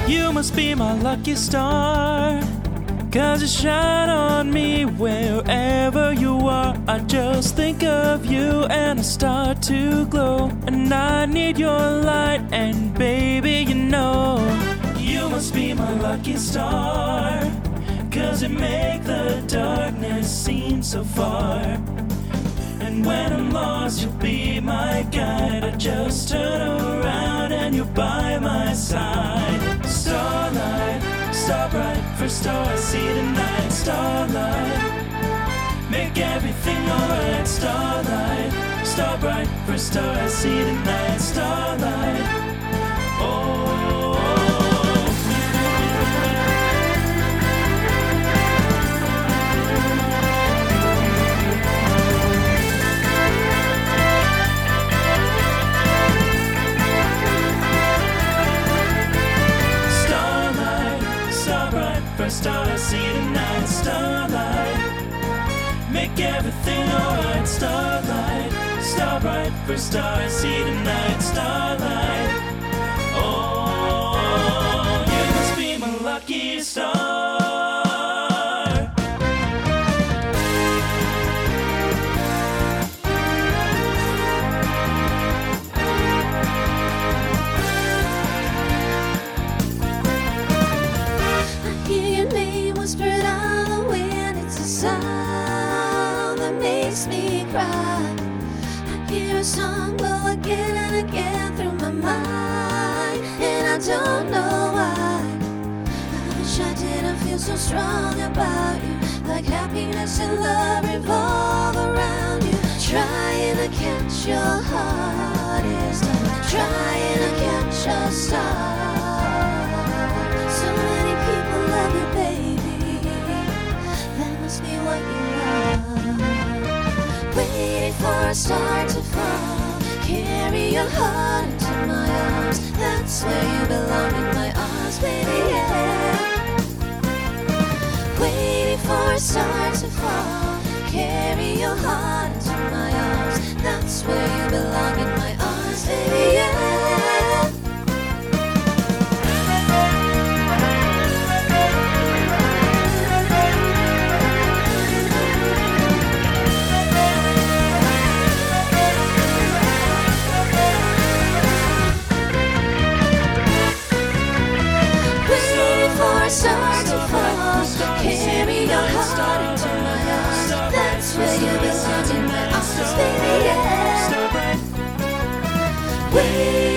You must be my lucky star, 'cause you shine on me wherever you are. I just think of you and I start to glow, and I need your light, and baby, you know, you must be my lucky star, 'cause you make the darkness seem so far. And when I'm lost, you'll be my guide. I just turn around and you're by my side. Starlight, star bright, first star I see tonight. Starlight, make everything alright. Starlight, star bright, first star I see tonight. Starlight, oh. First star I see tonight. Starlight, make everything alright. Starlight, star bright, first star I see tonight. Starlight, oh, you must be my lucky star. Whispered on the wind, it's a sound that makes me cry. I hear a song blow again and again through my mind, and I don't know why. I wish I didn't feel so strong about you, like happiness and love revolve around you. Trying to catch your heart is like trying to catch a star. So many people love you, baby. Be what you are. Waiting for a star to fall, carry your heart into my arms. That's where you belong, in my arms, baby, yeah. Waiting for a star to fall, carry your heart into my arms. That's where you belong, in my arms, baby, yeah. Start to fall, carry your heart into my arms. That's where you belong, in my arms, baby, yeah. Wait